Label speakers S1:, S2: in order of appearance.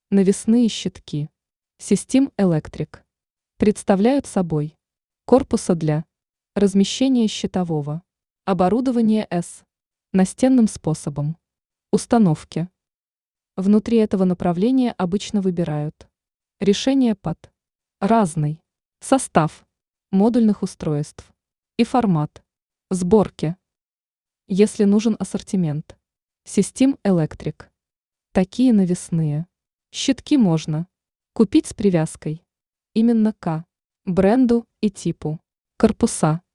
S1: Навесные щитки System Electric представляют собой корпуса для размещения щитового оборудования с настенным способом установки. Внутри этого направления обычно выбирают решение под разный состав модульных устройств и формат сборки. Если нужен ассортимент System Electric, такие навесные щитки можно купить с привязкой именно к бренду и типу корпуса.